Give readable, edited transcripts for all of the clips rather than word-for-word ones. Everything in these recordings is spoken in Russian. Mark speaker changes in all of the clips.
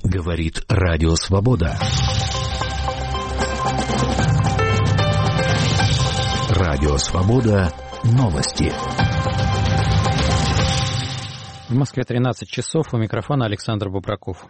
Speaker 1: Говорит Радио Свобода. Радио Свобода. Новости.
Speaker 2: В Москве 13 часов. У микрофона Александр Бубраков.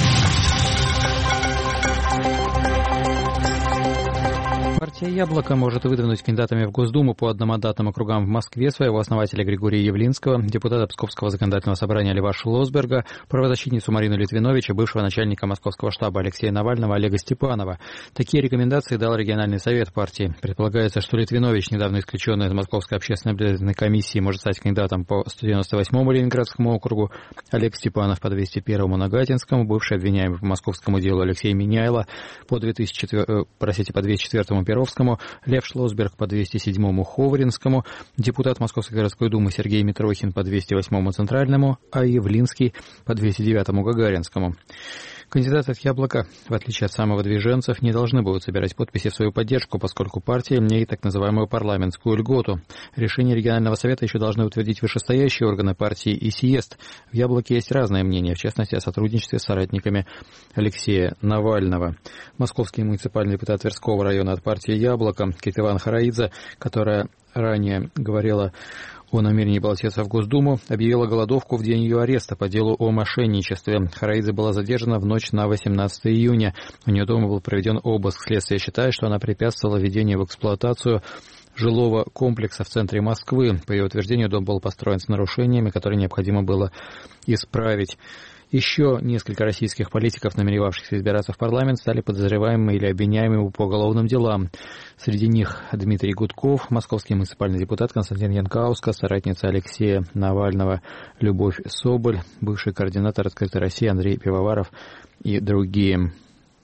Speaker 2: Партия «Яблоко» может выдвинуть кандидатами в Госдуму по одномандатным округам в Москве своего основателя Григория Явлинского, депутата Псковского законодательного собрания Льва Шлосберга, правозащитницу Марину Литвинович и бывшего начальника московского штаба Алексея Навального Олега Степанова. Такие рекомендации дал региональный совет партии. Предполагается, что Литвинович, недавно исключенная из Московской общественной наблюдательной комиссии, может стать кандидатом по 198-му Ленинградскому округу, Олег Степанов по 201-му Нагатинскому, бывший обвиняемый по московскому делу Алексей Миняйло по 204-му Перовскому, Лев Шлосберг по 207-му Ховринскому, депутат Московской городской думы Сергей Митрохин по 208-му Центральному, а Явлинский по 209-му Гагаринскому. Кандидаты от «Яблока», в отличие от самовыдвиженцев, не должны будут собирать подписи в свою поддержку, поскольку партия имеет так называемую парламентскую льготу. Решение регионального совета еще должны утвердить вышестоящие органы партии и съезд. В «Яблоке» есть разные мнения, в частности, о сотрудничестве с соратниками Алексея Навального. Московский муниципальный депутат Тверского района от партии «Яблоко» Кетеван Хараидзе, которая ранее говорила о намерении баллотироваться в Госдуму, объявила голодовку в день ее ареста по делу о мошенничестве. Хараидзе была задержана в ночь на 18 июня. У нее дома был проведен обыск. Следствие считает, что она препятствовала введению в эксплуатацию жилого комплекса в центре Москвы. По ее утверждению, дом был построен с нарушениями, которые необходимо было исправить. Еще несколько российских политиков, намеревавшихся избираться в парламент, стали подозреваемыми или обвиняемыми по уголовным делам. Среди них Дмитрий Гудков, московский муниципальный депутат Константин Янкаускас, соратница Алексея Навального Любовь Соболь, бывший координатор «Открытой России» Андрей Пивоваров и другие.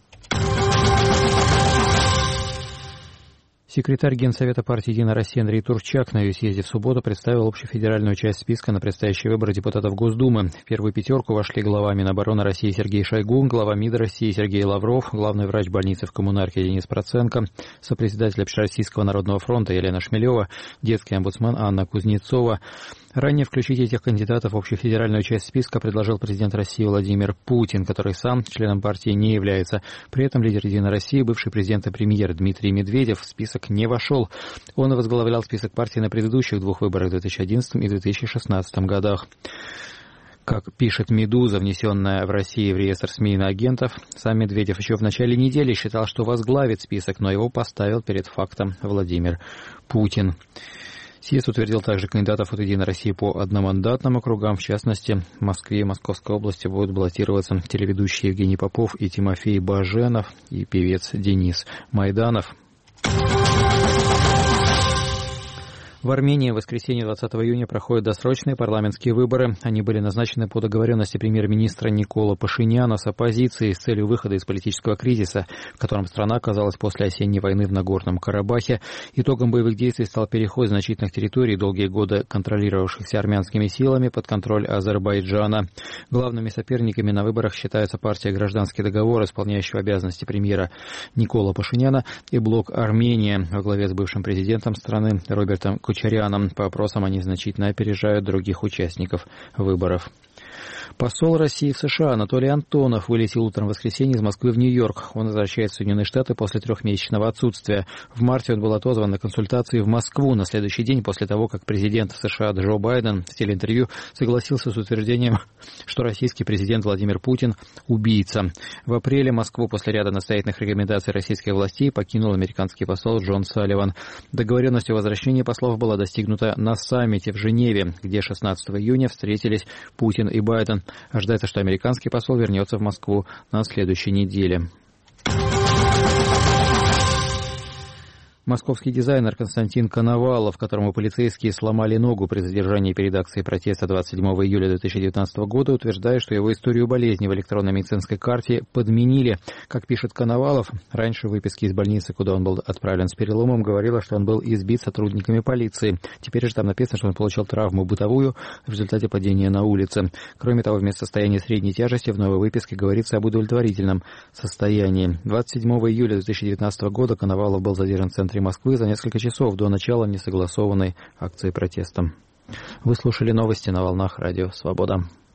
Speaker 2: Секретарь Генсовета партии «Единая Россия» Андрей Турчак на ее съезде в субботу представил общефедеральную часть списка на предстоящие выборы депутатов Госдумы. В первую пятерку вошли глава Минобороны России Сергей Шойгу, глава МИД России Сергей Лавров, главный врач больницы в Коммунарке Денис Проценко, сопредседатель Общероссийского народного фронта Елена Шмелева, детский омбудсмен Анна Кузнецова. Ранее включить этих кандидатов в общефедеральную часть списка предложил президент России Владимир Путин, который сам членом партии не является. При этом лидер «Единой России», бывший президент и премьер Дмитрий Медведев в список не вошел. Он возглавлял список партии на предыдущих двух выборах в 2011 и 2016 годах. Как пишет «Медуза», внесенная в России в реестр СМИ иноагентов, сам Медведев еще в начале недели считал, что возглавит список, но его поставил перед фактом Владимир Путин. Съезд утвердил также кандидатов от «Единой России» по одномандатным округам. В частности, в Москве и Московской области будут баллотироваться телеведущие Евгений Попов и Тимофей Баженов и певец Денис Майданов. В Армении в воскресенье 20 июня проходят досрочные парламентские выборы. Они были назначены по договоренности премьер-министра Никола Пашиняна с оппозицией с целью выхода из политического кризиса, в котором страна оказалась после осенней войны в Нагорном Карабахе. Итогом боевых действий стал переход значительных территорий, долгие годы контролировавшихся армянскими силами, под контроль Азербайджана. Главными соперниками на выборах считаются партия «Гражданский договор», исполняющая обязанности премьера Никола Пашиняна, и блок «Армения» во главе с бывшим президентом страны Робертом Кучаряном. По опросам они значительно опережают других участников выборов. Посол России в США Анатолий Антонов вылетел утром в воскресенье из Москвы в Нью-Йорк. Он возвращается в Соединенные Штаты после трехмесячного отсутствия. В марте он был отозван на консультации в Москву на следующий день после того, как президент США Джо Байден в телеинтервью согласился с утверждением, что российский президент Владимир Путин – убийца. В апреле Москву после ряда настоятельных рекомендаций российских властей покинул американский посол Джон Салливан. Договоренность о возвращении послов была достигнута на саммите в Женеве, где 16 июня встретились Путин и Байден. Ожидается, что американский посол вернется в Москву на следующей неделе. Московский дизайнер Константин Коновалов, которому полицейские сломали ногу при задержании перед акцией протеста 27 июля 2019 года, утверждает, что его историю болезни в электронной медицинской карте подменили. Как пишет Коновалов, раньше в выписке из больницы, куда он был отправлен с переломом, говорилось, что он был избит сотрудниками полиции. Теперь же там написано, что он получил травму бытовую в результате падения на улице. Кроме того, вместо состояния средней тяжести в новой выписке говорится об удовлетворительном состоянии. 27 июля 2019 года Коновалов был задержан в центре Москвы за несколько часов до начала несогласованной акции протеста. Вы слушали новости на волнах Радио Свобода.